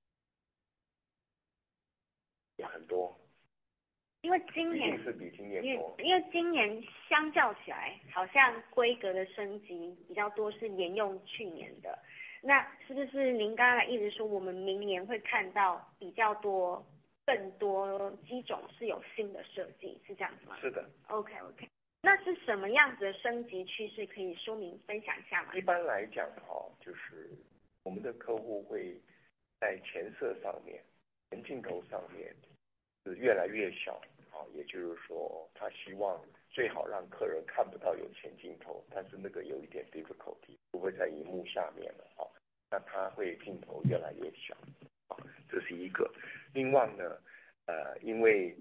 也很多， 因为今年一定是比今年多， 因为今年相较起来，好像规格的升级比较多是沿用去年的。那是不是您刚才一直说我们明年会看到比较多更多机种是有新的设计，是这样子吗？ 是的。 OK。那是什么样子的升级趋势可以说明分享一下吗？ 一般来讲就是我们的客户会在前摄上面、前镜头上面是越来越小也就是说他希望最好让客人看不到有前镜头，但是那个有一点 difficulty， 不会在荧幕下面了那他会镜头越来越小这是一个。另外呢因为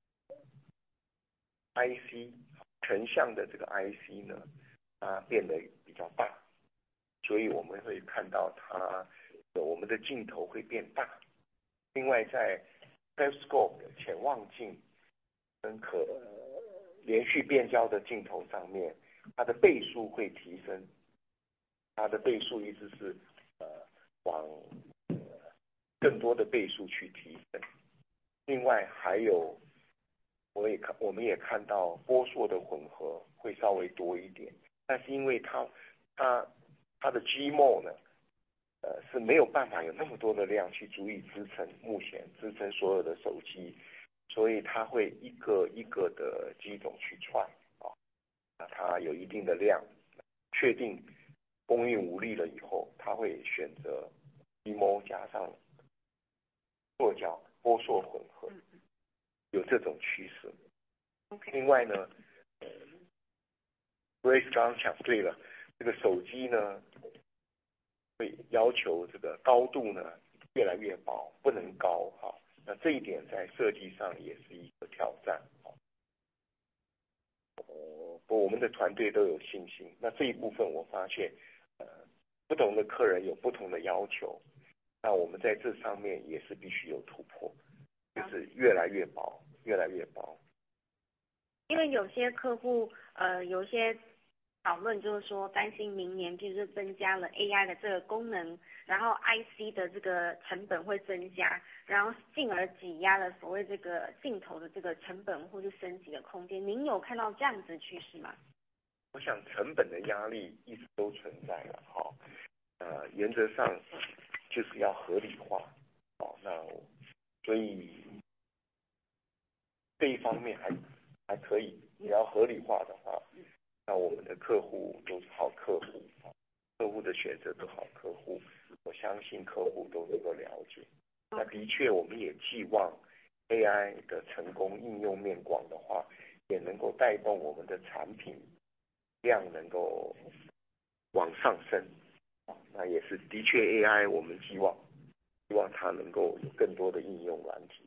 IC 成像的这个 IC 呢它变得比较大，所以我们会看到我们的镜头会变大。另外在 periscope 的潜望镜跟连续变焦的镜头上面，它的倍数会提升，它的倍数意思是往更多的倍数去提升。另外还有我们也看到波束的混合会稍微多一点，但是因为它的 Gmod 呢是没有办法有那么多的量去足以目前支撑所有的手机，所以它会一个一个的机种去串那它有一定的量，确定供应无力了以后，它会选择 Gmod 加上塑胶波束混合，有这种趋势。另外呢Grace 刚刚讲对了，这个手机呢会要求这个高度呢越来越薄，不能高那这一点在设计上也是一个挑战我们的团队都有信心。那这一部分我发现不同的客人有不同的要求，那我们在这上面也是必须有突破，就是越来越薄越来越薄。 因为有些客户有些讨论就是说担心明年就是增加了 AI 的这个功能，然后 IC 的这个成本会增加，然后进而挤压了所谓这个镜头的这个成本或是升级的空间。您有看到这样子的趋势吗？ 我想成本的压力一直都存在了原则上就是要合理化那所以这一方面还可以，你要合理化的话，那我们的客户都是好客户客户的选择都好客户，我相信客户都能够了解。那的确我们也寄望 AI 的成功应用面广的话，也能够带动我们的产品量能够往上升那也是的确 AI 我们希望它能够有更多的应用软体。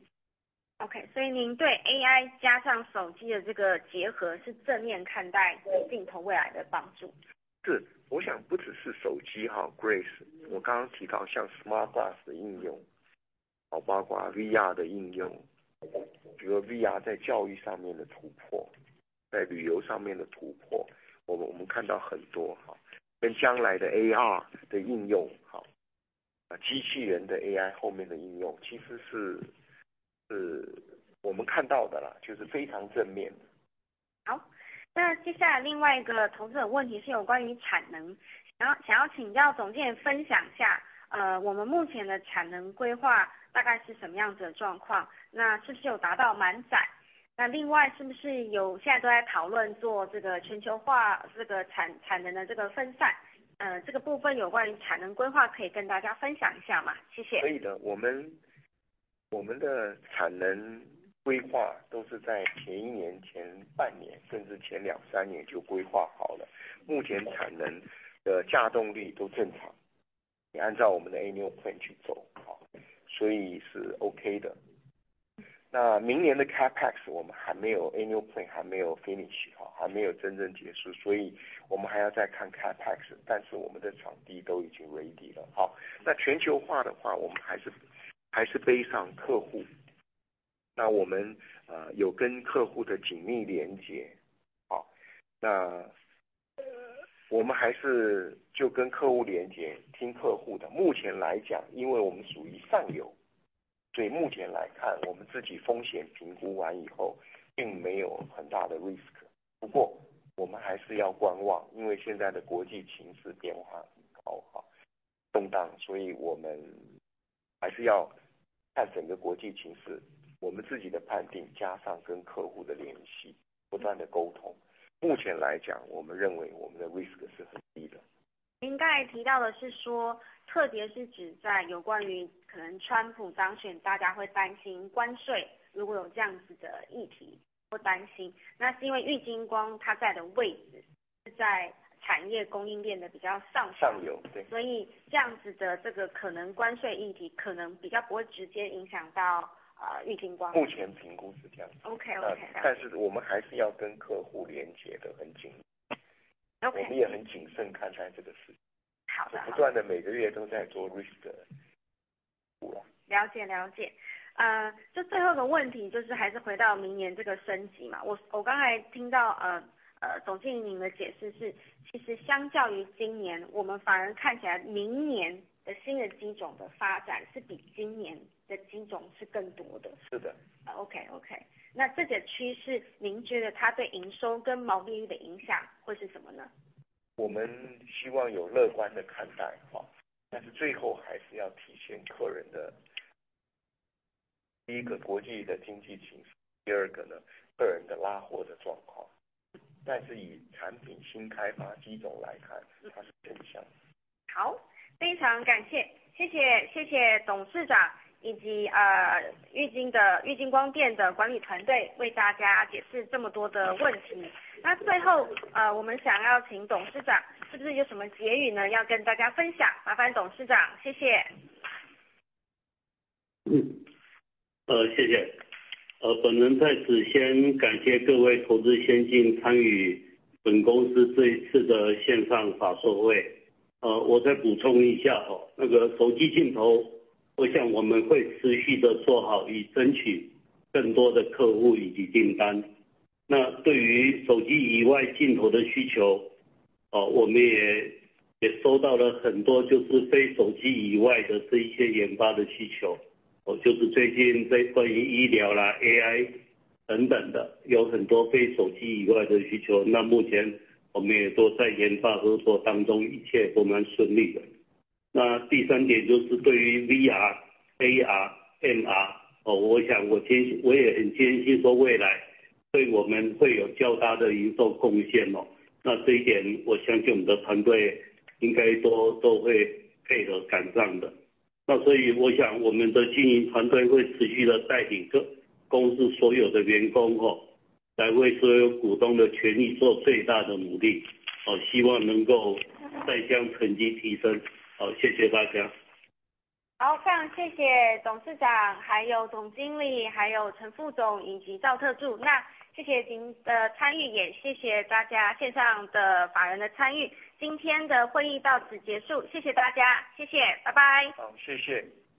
OK， 所以您对 AI 加上手机的这个结合是正面看待镜头未来的帮助？ 是，我想不只是手机Grace， 我刚刚提到像 Smart Glass 的应用包括 VR 的应用，比如 VR 在教育上面的突破，在旅游上面的突破，我们看到很多跟将来的 AR 的应用机器人的 AI 后面的应用，其实是我们看到的啦，就是非常正面的。 好，那接下来另外一个投资者问题是有关于产能，想要请教总监分享一下，我们目前的产能规划大概是什么样子的状况？那是不是有达到满载？那另外是不是现在都在讨论做这个全球化这个产能的这个分散？这个部分有关于产能规划可以跟大家分享一下吗？谢谢。 可以的，我们的产能规划都是在前1年、前半年，甚至前2、3年就规划好了。目前产能的稼动率都正常，你按照我们的 annual plan 去走所以是 OK 的。那明年的 Capex 我们还没有 annual plan 还没有 finish 还没有真正结束，所以我们还要再看 Capex， 但是我们的场地都已经 ready 了。那全球化的话，我们还是背上客户，那我们有跟客户的紧密连接那我们还是就跟客户连接，听客户的。目前来讲，因为我们属于上游，所以目前来看，我们自己风险评估完以后，并没有很大的 risk。不过我们还是要观望，因为现在的国际情势变化很高动荡，所以我们还是要看整个国际情势，我们自己的判定加上跟客户的联系，不断的沟通。目前来讲，我们认为我们的 risk 是很低的。 您刚才提到的是说，特别是指在有关于可能川普当选，大家会担心关税，如果有这样子的议题或担心，那是因为玉晶光它在的位置是在产业供应链的比较上游，对， 所以这样子的这个可能关税议题可能比较不会直接影响到玉晶光。 目前评估是这样子。 OK， 但是我们还是要跟客户连接的很紧密。 OK， 我们也很谨慎看待这个事情。 好的， 不断的每个月都在做 risk 的。 了解。就最后的问题就是还是回到明年这个升级嘛。我刚才听到总经理您的解释是，其实相较于今年，我们反而看起来明年的新的机种的发展是比今年的机种是更多的。 是的。 OK， 那这个趋势，您觉得它对营收跟毛利率的影响会是什么呢？ 我们希望有乐观的看待但是最后还是要体现客人的第一个国际的经济形势，第二个呢个人的拉货的状况。但是以产品新开发机种来看，它是正向。 好，非常感谢，谢谢董事长以及玉晶光电的管理团队为大家解释这么多的问题。那最后我们想要请董事长是不是有什么结语呢要跟大家分享？麻烦董事长，谢谢。 谢谢。本人在此先感谢各位投资先进参与本公司这一次的线上法说会。我再补充一下那个手机镜头，我想我们会持续的做好，以争取更多的客户以及订单。那对于手机以外镜头的需求，我们也收到了很多就是非手机以外的这一些研发的需求。就是最近在关于医疗啦、AI 等等的，有很多非手机以外的需求。那目前我们也都在研发合作当中，一切都蛮顺利的。那第三点就是对于 VR、AR、MR，我想我也很坚信说未来对我们会有较大的营收贡献那这一点我相信我们的团队应该都会配合赶上的。那所以我想我们的经营团队会持续的带领各公司所有的员工来为所有股东的权益做最大的努力希望能够再将成绩提升。谢谢大家。 好，非常谢谢董事长，还有总经理，还有陈副总以及赵特助。那谢谢您的参与，也谢谢大家线上的法人的参与。今天的会议到此结束，谢谢大家，谢谢，拜拜。 好，谢谢。